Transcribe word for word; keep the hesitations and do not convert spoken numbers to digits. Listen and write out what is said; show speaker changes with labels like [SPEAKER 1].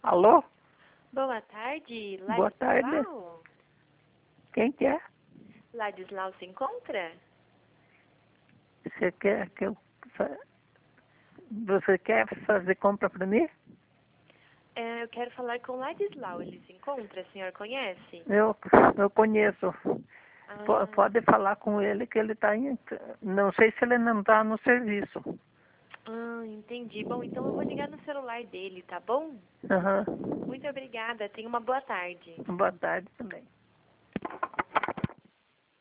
[SPEAKER 1] Alô?
[SPEAKER 2] Boa tarde, Ladislau.
[SPEAKER 1] Boa tarde. Quem que é?
[SPEAKER 2] Ladislau se encontra?
[SPEAKER 1] Você quer que eu... fa- Você quer fazer compra para mim?
[SPEAKER 2] É, eu quero falar com Ladislau. Ele se encontra? O senhor conhece?
[SPEAKER 1] Eu, eu conheço. Po-
[SPEAKER 2] Ah,
[SPEAKER 1] Pode falar com ele que ele está em... Não sei se ele não está no serviço.
[SPEAKER 2] ah, entendi. Bom, então eu vou ligar no celular dele, tá bom?
[SPEAKER 1] Aham.
[SPEAKER 2] Muito obrigada. Tenha uma boa tarde.
[SPEAKER 1] Boa tarde também.